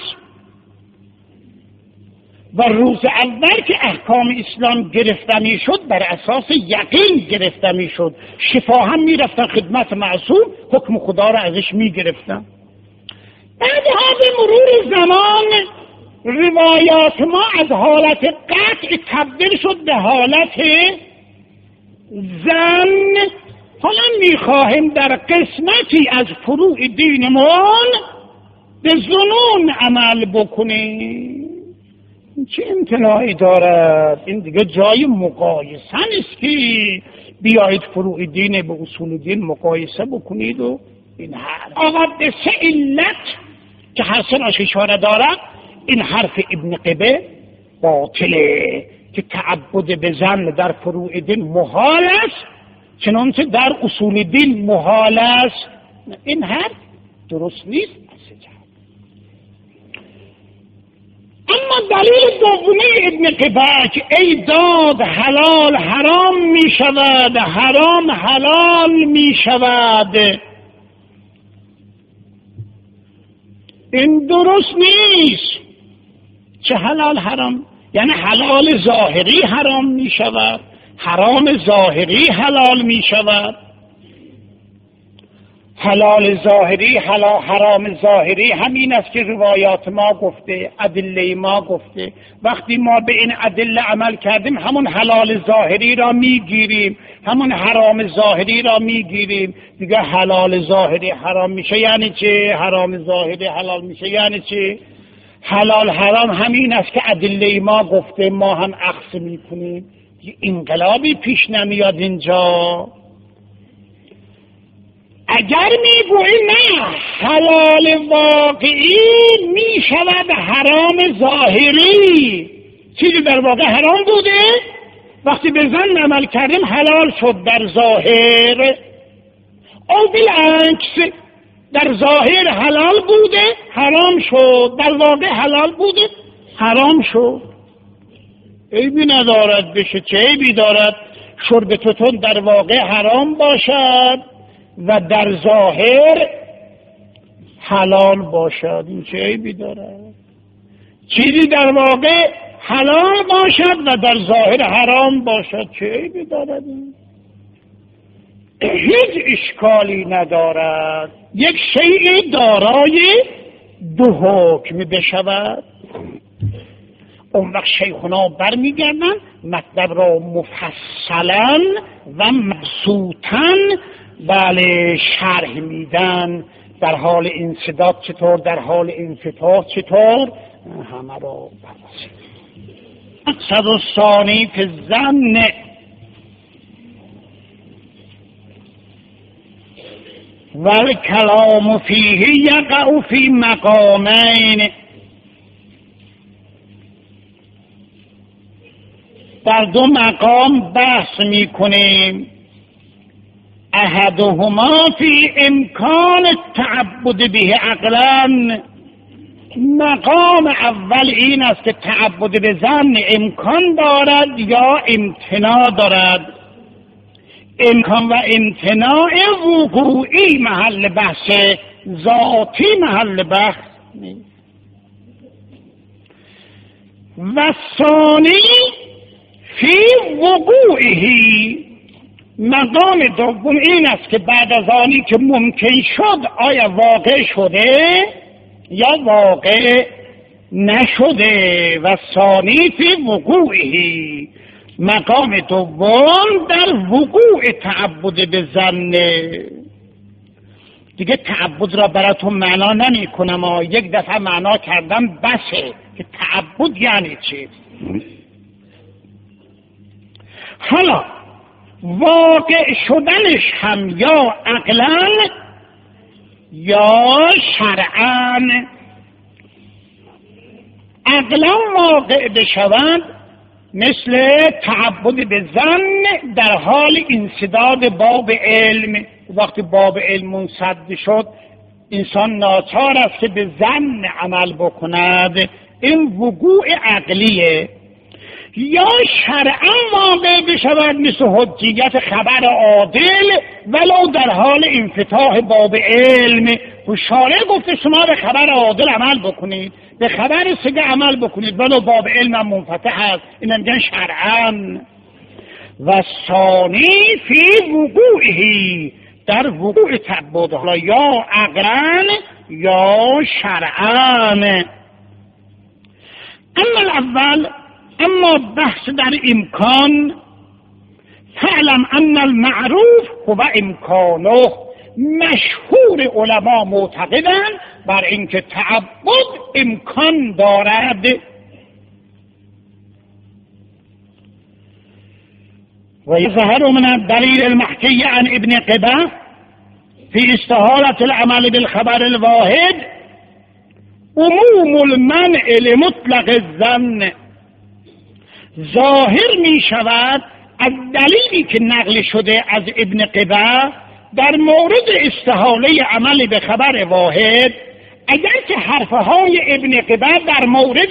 و روز اول که احکام اسلام گرفته می شد بر اساس یقین گرفته می شد. شفا هم می رفتن خدمت معصوم، حکم خدا را ازش می گرفتن. بعدها به مرور زمان روایات ما از حالت قطع تبدیل شد به حالت ظن. حالا می خواهیم در قسمتی از فروع دینمون به ظنون عمل بکنیم. چه امتناعی دارد؟ این دیگه جای مقایسه نیست که بیایید فروع دین به اصول دین مقایسه بکنید و این حرف آقا به سه علت که هر سه راش اشاره دارد این حرف ابن قبه باطله که تعبد به زن در فروع دین محال است چنانچه در اصول دین محال است. این حرف درست نیست. اما دلیل دومی ابن قبه که ای داد حلال حرام می شود، حرام حلال می شود، این درست نیست. چه حلال حرام؟ یعنی حلال ظاهری حرام می شود، حرام ظاهری حلال می شود. حلال ظاهری حرام ظاهری همین است که روایات ما گفته، ادله ما گفته. وقتی ما به این ادله عمل کردیم همون حلال ظاهری را میگیریم، همون حرام ظاهری را میگیریم. دیگه حلال ظاهری حرام میشه یعنی چه؟ حرام ظاهری حلال میشه یعنی چه؟ حلال حرام همین است که ادله ما گفته، ما هم اخذ میکنیم. انقلابی پیش نمیاد اینجا. اگر میگویی نه حلال واقعی میشود حرام ظاهری، چیزی در واقع حرام بوده وقتی به زن عمل کردیم حلال شد در ظاهر، او بالعکس در ظاهر حلال بوده حرام شد، در واقع حلال بوده حرام شد. عیبی ندارد، بشه چه عیبی دارد شرب توتون در واقع حرام باشد و در ظاهر حلال باشد، این چه عیبی دارد؟ چیزی در واقع حلال باشد و در ظاهر حرام باشد، چه عیبی دارد؟ هیچ اشکالی ندارد. یک شیء دارای دو حکم بشود. اون وقت شیخونا برمیگردن مطلب را مفصلا و مبسوطا بله شرح میدن. در حال انسداد چطور، در حال انفتاح چطور، همه را بررسی. مقصد الثانی فی الظن والکلام فیه یقع فی مقامین. در دو مقام بحث میکنیم. احدهما فی امکان التعبد به عقلا. مقام اول این است که تعبد به زن امکان دارد یا امتناع دارد. امکان و امتناع وقوعی محل بحث، ذاتی محل بحث نیست. و ثانی فی وقوعه. مقام دوم این است که بعد از آنی که ممکن شد آیا واقع شده یا واقع نشده. و ثانی فی وقوعه. مقام دوم در وقوع تعبد به زن. دیگه تعبد را براتون معنا نمی کنم، یک دفعه معنا کردم بسه که تعبد یعنی چی. حالا واقع شدنش هم یا عقلاً یا شرعاً. عقلاً واقع بشوند مثل تعبد به زن در حال انسداد باب علم. وقتی باب علم منسد شد انسان ناچار است که به زن عمل بکند، این وقوع عقلیه. یا شرعا واقع بشود مثل حجیت خبر عادل ولو در حال انفتاح باب علم. شارع گفته شما به خبر عادل عمل بکنید، به خبر سگه عمل بکنید ولو باب علم هم منفتح است. این میگن شرعا. و ثانی فی وقوعه. در وقوع تعبد حالا یا عقلاً یا شرعاً. اما الاول، اما بحث در امکان، فعلم ان المعروف هو امکانه. مشهور علما معتقدند بر اینکه تعبد امکان دارد. و یظهر من الدلیل المحکی عن ابن قبه في استحالة العمل بالخبر الواحد عموم المنع لمطلق الظن ظاهر می شود از دلیلی که نقل شده از ابن قبا در مورد استحاله عمل به خبر واحد، اگرچه حرفهای ابن قبا در مورد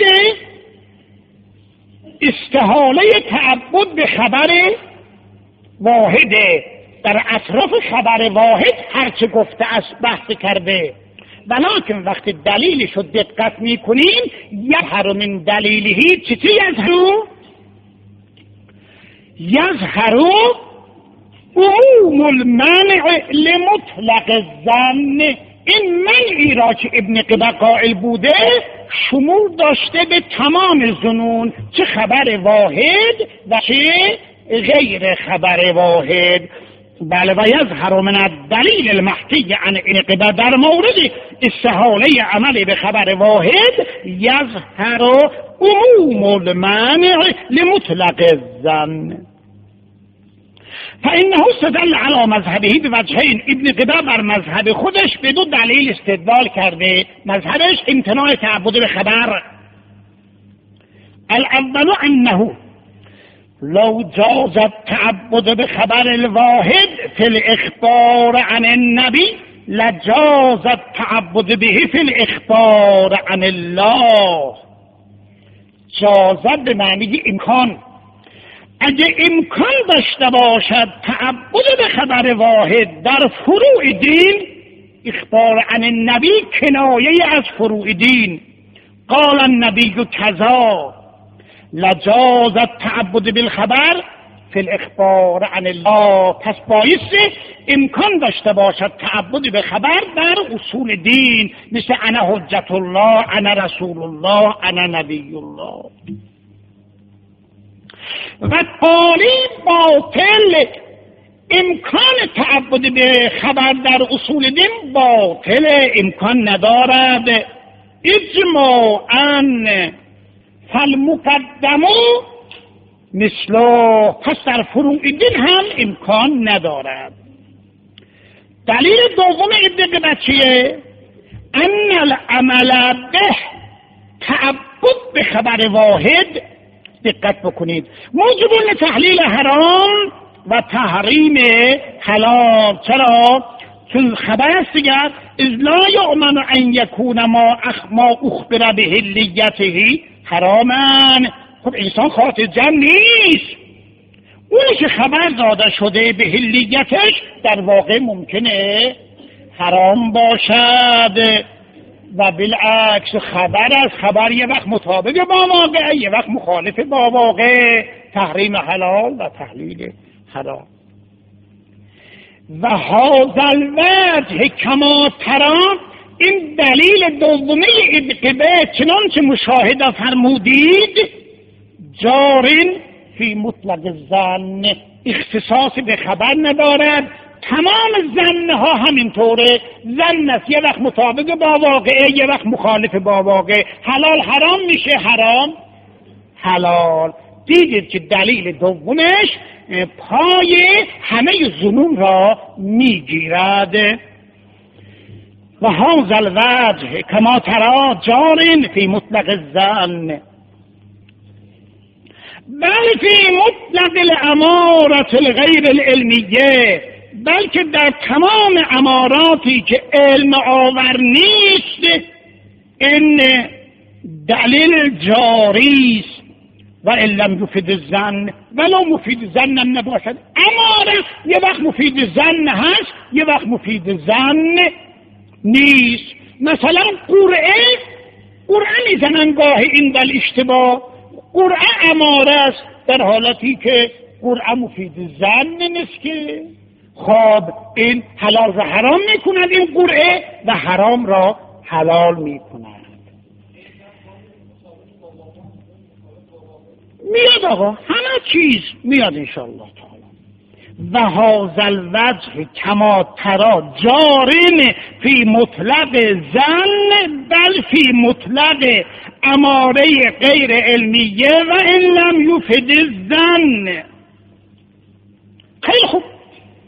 استحاله تعبد به خبر واحده، در اطراف خبر واحد هرچه گفته است بحث کرده، ولکن وقتی دلیلش رو دقت میکنیم یظهر من دلیلهی چی یظهر عموم المنع لمطلق الظن. این منعی را که ابن قبا قائل بوده شمول داشته به تمام ظنون، چه خبر واحد و چه غیر خبر واحد. بله و یظهر من الدلیل المحکی عن ابن قبا در مورد استحاله عمل به خبر واحد یظهر عموم المانع لمطلق الظن فانه استدل على مذهبه بوجهین. ابن قبا بر مذهب خودش به دو دلیل استدلال کرده. مذهبش امتناع تعبد به خبر. الاول انه لو جاز التعبد بخبر الواحد في الاخبار عن النبي لجاز التعبد به في الاخبار عن الله. جازت به معنی امکان. اگه امکان داشته باشد تعبد به خبر واحد در فروع دین، اخبار عن النبی کنایه از فروع دین، قال النبی کذا لجاز التعبد بالخبر فی الاخبار عن الله. پس بایسته امکان داشته باشد تعبد به خبر در اصول دین، مثل انا حجت الله، انا رسول الله، انا نبی الله. و قالی باطل امکان تعبد به خبر در اصول دین باطل، امکان ندارد. اجماعاً فالمقدمو مثلا، پس در فروع دین هم امکان ندارد. دلیل دوم ابن قبا چیه؟ ان العمل به تعبد به خبر واحد، دقت بکنید، موجب لتحلیل حرام و تحریم حلال. چرا؟ چون خبر است دیگر اذ لا یؤمن ان یکون ما اخبر به حلیته حراما. خب انسان خاطر جمع نیست، اونی که خبر داده شده به حلیتش در واقع ممکنه حرام باشد و بالعکس خبر از خبر یه وقت مطابق با واقع، یه وقت مخالف با واقع، تحریم حلال و تحلیل حرام. و هذا الوجه کما ترى، این دلیل دومی ابن قبا چنانچه مشاهده فرمودید جارین فی مطلق الظن، اختصاص به خبر ندارد، تمام ظنها همینطوره. ظن است یه وقت مطابق با واقعه، یه وقت مخالف با واقع. حلال حرام میشه، حرام حلال. دیدید که دلیل دومش پای همه ظنون را میگیرد. و هذا الوجه کما ترى جار فی مطلق الظن بل فی مطلق الامارة الغیر العلمیه، بلکه در تمام اماراتی که علم آور نیست این دلیل جاری است. و ان لم یفید الظن، ولو مفید ظن هم نباشد. اماره یه وقت مفید ظن هست، یه وقت مفید ظن نیست. مثلا قرعه میزنن گاهی این دل اشتباه، قرعه اماره است، در حالتی که قرعه مفید ظن نیست که. خب این حلال را حرام میکند این قرعه و حرام را حلال میکند. میاد آقا، همه چیز میاد انشاءالله تعالی. و هذا الوجه کما ترى جارین فی مطلق ظن بل فی مطلق اماره غیر علمیه و ان لم یفید الظن. خیلی خوب،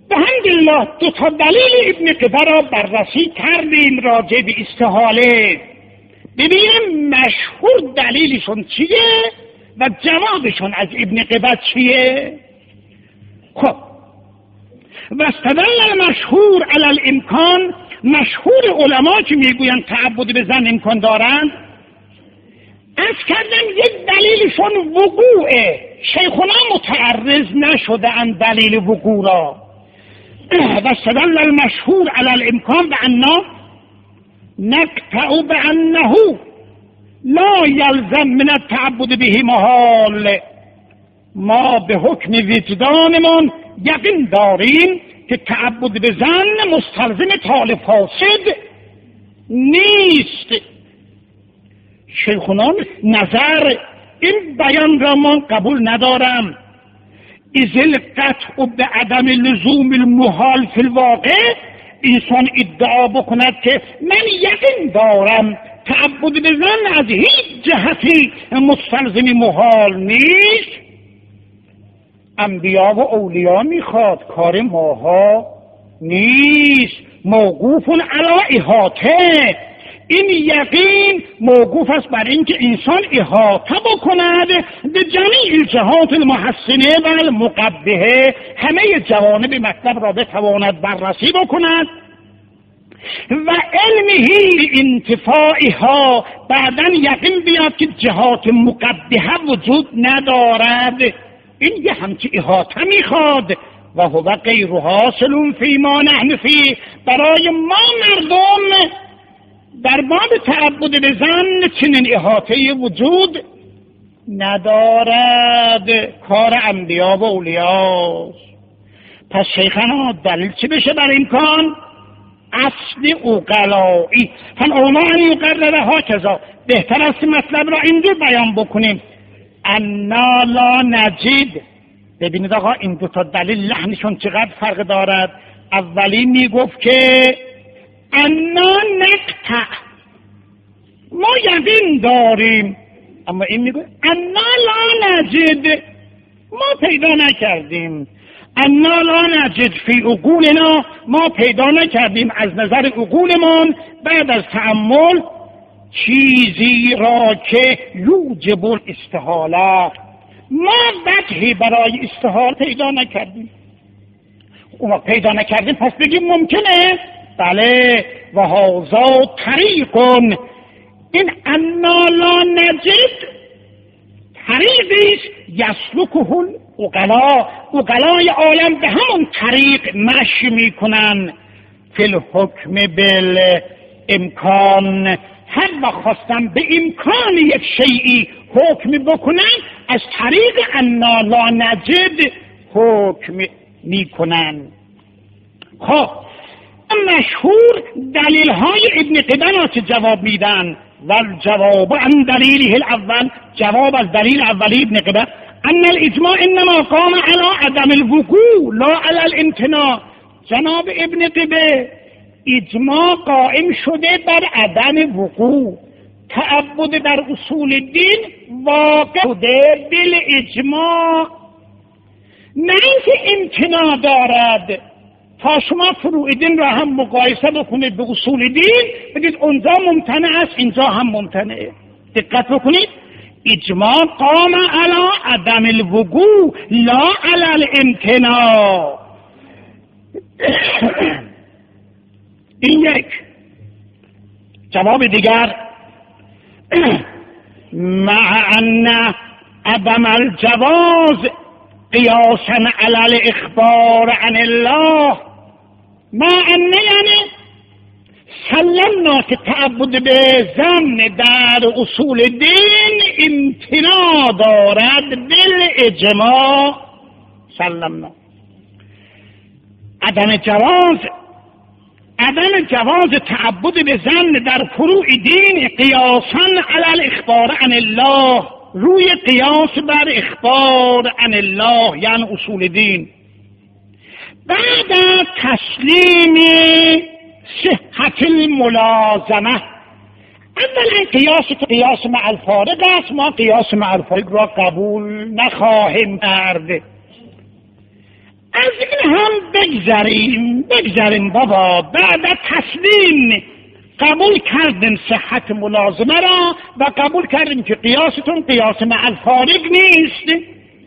به حمدالله 2 دلیل ابن قبه را بررسی کردیم راجع به استحاله. ببینیم مشهور دلیلشون چیه و جوابشون از ابن قبه چیه. خب و استدل المشهور علی الامکان، مشهور علما که میگوین تعبد به زن امکان دارند، از کردن یک دلیلشون وقوعه. شیخونا متعرض نشده ان دلیل وقوع را. و استدل المشهور علی الامکان بأنه نقطع بأنه لا یلزم من التعبد به محال. ما به حکم وجدانمان یقین داریم که تعبد به زن مستلزم طال فاسد نیست. شیخونان نظر این بیان را من قبول ندارم. اذ القطع به عدم لزوم المحال فی الواقع، انسان ادعا بکند که من یقین دارم تعبد به زن از هیچ جهتی مستلزم محال نیست. انبیا و اولیا میخواد، کار ماها نیست. موقوف علی احاطه، این یقین موقوف است بر اینکه انسان احاطه بکند به جمیع جهات المحسنه و المقبحه، همه جوانب مطلب را بتواند بررسی بکند و علمه انتفاعها، بعداً یقین بیاد که جهات مقبحه وجود ندارد. این یه همچی احاطه میخواد. و هو غیر حاصل فی ما نحن فی، برای ما مردم در باب تعبد به زن چنین احاطه وجود ندارد، کار انبیا و اولیاست. پس شیخنا دلیل چی بشه بر امکان؟ اصل عقلایی فالعلماء ان یقرر هکذا. بهتر است مطلب را اینجور بیان بکنیم: انا لا نجد. ببینید آقا این 2 دلیل لحنشون چقدر فرق دارد. اولی میگفت که انا نقطع، ما یقین داریم، اما این میگفت انا لا نجد، ما پیدا نکردیم. انا لا نجد فی عقولنا، ما پیدا نکردیم از نظر عقولمان بعد از تأمل چیزی را که یوجب الاستحاله، ما وجهی برای استحاله پیدا نکردیم. ما پیدا نکردیم پس بگیم ممکنه؟ بله. و هذا طریق، این انا لا نجد طریقی است یسلکه العقلا، عقلای عالم به همون طریق مشی میکنن. فی الحکم بالامکان، هر وقت خواستن به امکان یک شیئی حکم بکنن از طریق انا لا نجد حکم میکنن. خب مشهور دلیل های ابن قبه را که جواب میدن و جواب عن دلیله الاول، جواب از دلیل اولی ابن قبه ان الاجماع انما قام على عدم الوقوع لا على الامتناع. جناب ابن قبه، اجماع قائم شده بر عدم وقوع. تعبد در اصول دین واقع شده بالاجماع، نه اینکه امتناع دارد. تا شما فروع دین را هم مقایسه بکنید به اصول دین، بگید اونجا ممتنع است اینجا هم ممتنعه. دقت بکنید، اجماع قام علی عدم الوقوع لا علی الامتناع. این یک. جواب دیگر: مع ان عدم الجواز قیاسا علی الاخبار عن الله، مع ان یعنی سلمنا که تعبد به زن در اصول دین امتناع دارد بالاجماع. سلمنا عدم جواز تعبد به زن در فروع دین قیاسا علی الاخبار عن الله، روی قیاس بر اخبار عن الله یعنی اصول دین. بعد تسلیم صحت الملازمه، اولا قیاس مع الفارق است، ما قیاس مع الفارق را قبول نخواهیم کرد. از این هم بگذریم بابا. بعد از تسلیم قبول کردیم صحت ملازمه را و قبول کردیم که قیاستون قیاس مع الفارق نیست.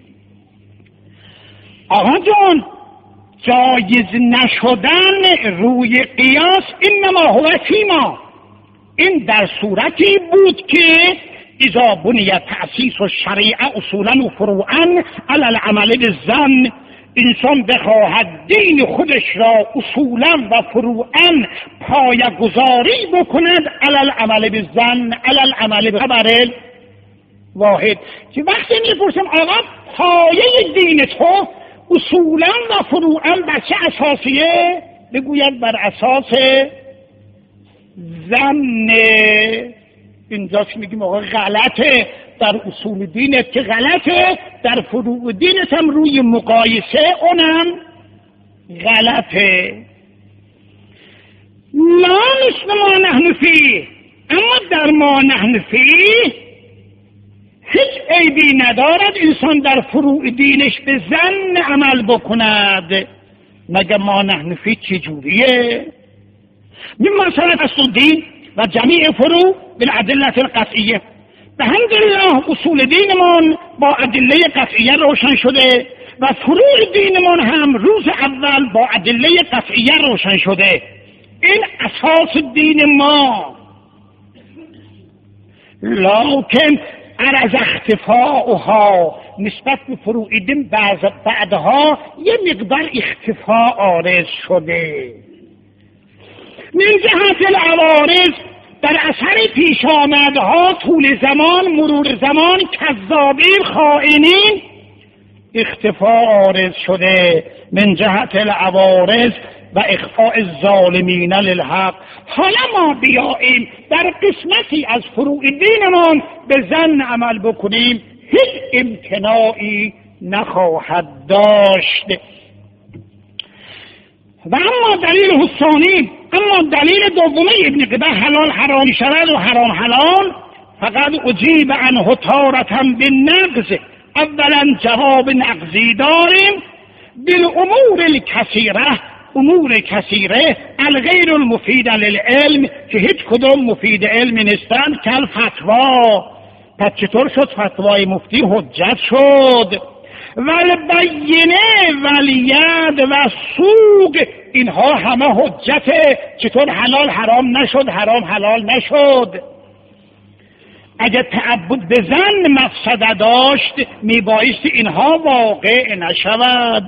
آقا جان، جایز نشدن روی قیاس انما هو فیما، این در صورتی بود که اذا بنیت تأسیس و شریعه اصولا و فروعا علی العمل بالظن، انسان بخواهد دین خودش را اصولا و فروعا پایه‌گذاری بکند علی العمل بالظن، علی العمل بخبر واحد. که وقتی میپرسم آقا پایه دین تو اصولا و فروعا بر چه اساسیه؟ بگوید بر اساس ظن. اینجاش میگیم آقا غلطه، در اصول دینت که غلطه، در فروع دینت هم روی مقایسه اونم غلطه. لا مثل ما نحن فیه، اما در ما نحن فیه هیچ عیبی ندارد انسان در فروع دینش به ظن عمل بکند. مگه ما نحن فیه چجوریه؟ مثلا اصل دین و جمیع فروع بالادله القطعیه. به حمدالله اصول دینمان با ادله قطعیه روشن شده و فروع دینمان هم روز اول با ادله قطعیه روشن شده. این اساس دین ما. لکن عرض اختفاؤها، نسبت به فروع دین بعدها یه مقدار اختفاء عارض شده. من جهت العوارض، در اثر پیش آمدها طول زمان، مرور زمان، کذابین، خائنین، اختفاء عارض شده. من جهت العوارض و اخفاء الظالمین للحق. حالا ما بیاییم در قسمتی از فروع دینمان به ظن عمل بکنیم، هیچ امتناعی نخواهد داشت. و اما دلیل حسانی، اما دلیل دومه ابن قبه حلال حرام شود و حرام حلال، فقط اجیب عنه تارة بالنقض. اولا جواب نقضی داریم بالامور الکثیره، امور کثیره الغیر المفید للعلم، که هیچ کدوم مفید علم نیستند. کل فتوا، پس چطور شد فتوای مفتی حجت شد؟ والبینه والید و سوق، اینها همه حجته. چطور حلال حرام نشد، حرام حلال نشد؟ اگه تعبد به ظن مفسده داشت میبایست اینها واقع نشود.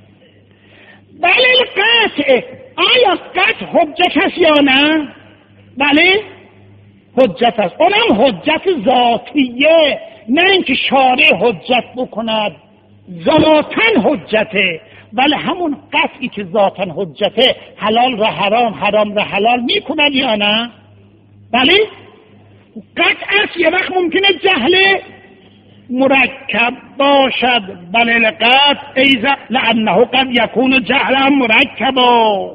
بله القطع، آیا قطع حجت هست یا نه؟ بله حجت هست. اونم حجت ذاتیه، نه اینکه شارع حجت بکند. ذاتن حجته، ولی همون قطعی که ذاتن حجته حلال را حرام، حرام را حلال میکند یا نه؟ بله قطع است. یه وقت ممکنه جهل مرکب باشد. بله القطع ایزا لانه قد یکون جهلا مرکبا.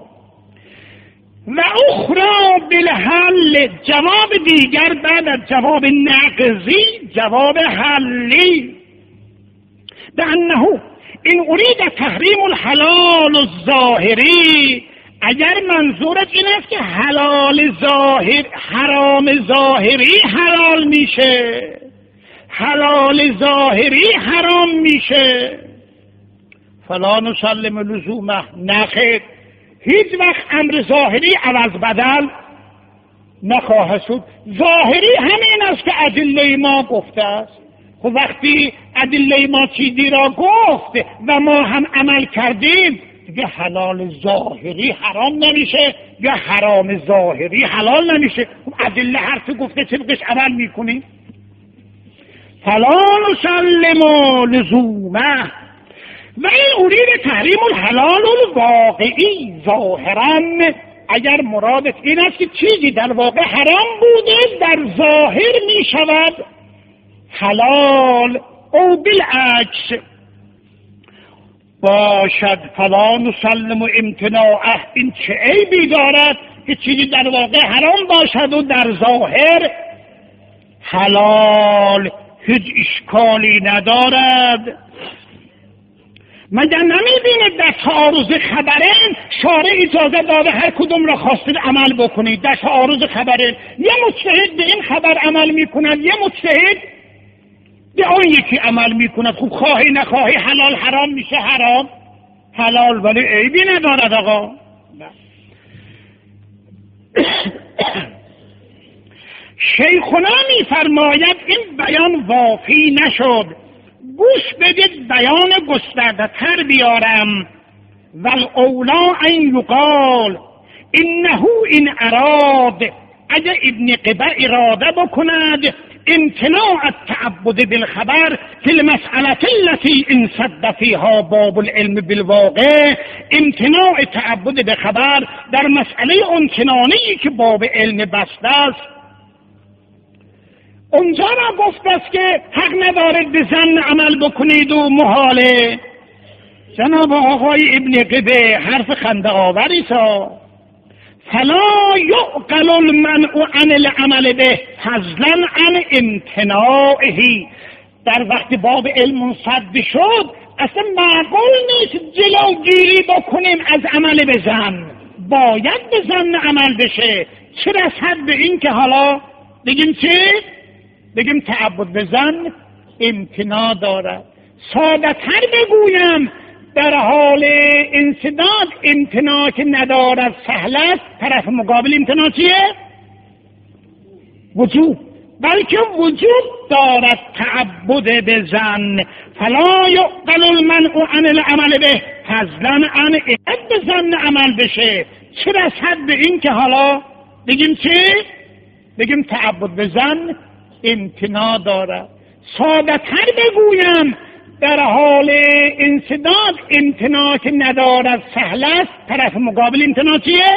و اخرى بالحل، جواب دیگر بعد از جواب نقضی جواب حلی. بأنه این ارید تحریم الحلال الظاهری، اگر منظورت این است که حلال ظاهر، حرام ظاهری حلال میشه، حلال ظاهری حرام میشه، فلا نسلم لزومه. نخیر، هیچ وقت امر ظاهری عوض بدل نخواهد شد. ظاهری همین است که ادله ما گفته است. خب وقتی ادله ما چیزی را گفت و ما هم عمل کردیم، دیگه حلال ظاهری حرام نمیشه یا حرام ظاهری حلال نمیشه. خب ادله حرف گفته طبقش عمل میکنیم. فلا نسلم لزومه. و این ارید تحریم الحلال الواقعی ظاهرا، اگر مرادت این است که چیزی در واقع حرام بوده در ظاهر می شود حلال، او بالعکس باشد. فلا نسلم امتناعه، این چه عیبی دارد که چیزی در واقع حرام باشد و در ظاهر حلال؟ هیچ اشکالی ندارد. مگر نمیبینید در تعارض خبره شارع اجازه داده هر کدوم را خواستید عمل بکنید؟ در تعارض خبره یه مجتهد به این خبر عمل میکند، یه مجتهد به آن یکی عمل میکند. خب خواهی نخواهی حلال حرام میشه حرام حلال، ولی عیبی ندارد آقا. شیخنا میفرماید این بیان وافی نشد، گوش بدید بیان گسترده تر بیارم. والاولا ان یقال انه این اراد، اگه ابن قبه اراده بکند امتناع التعبد بالخبر فی المسئله التي انسد فيها باب العلم بالواقع، امتناع تعبد به خبر در مسئله اون چنانه‌ای که باب علم بسته است، اونجا را گفت است که حق ندارد به ظن عمل بکنید و محاله. جناب آقای ابن قبه حرف خنده آوری سا، فلا یعقل المنع عن العمل به فضلا عن امتناعه. در وقت باب علم منصد شد اصلا معقول نیست جلوگیری بکنیم از عمل به ظن، باید به ظن عمل بشه. چه رسد به این که حالا بگیم چی؟ بگیم تعبد به ظن امتناع دارد. ساده تر بگویم در حال انسداد امتناع که ندارد سهل است، طرف مقابل امتناع چیه؟ وجوب، بلکه وجوب دارد تعبد به ظن. فلا یعقل المنع عن العمل به فضلا عن به ظن عمل بشه. چه رسد به این که حالا بگیم چی؟ بگیم تعبد به ظن امتناع دارد. ساده تر بگویم در حال انسداد امتناع که ندارد سهل است، طرف مقابل امتناع چیه؟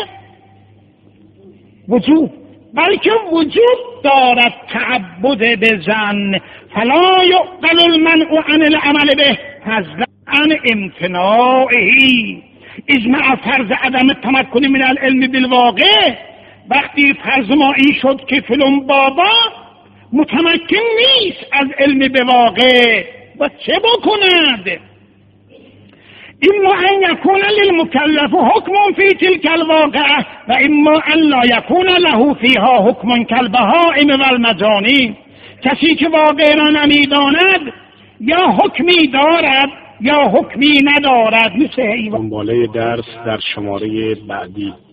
وجوب، بلکه وجوب دارد تعبد به ظن. فلا یعقل المنع عن العمل به فضلا عن امتناعه. اجماع فرض عدم التمکن من العلم بالواقع، وقتی فرض ما این شد که فلان بابا متمکن نیست از علم به واقع، و چه بکند؟ اما ان یکون للمکلف حکم فی تلک الواقعه و اما ان لا یکون له فیها حکم کالبهائم والمجانین. کسی که واقع را نمیداند یا حکمی دارد یا حکمی ندارد، مثل حیوان. دنباله درس در شماره بعدی.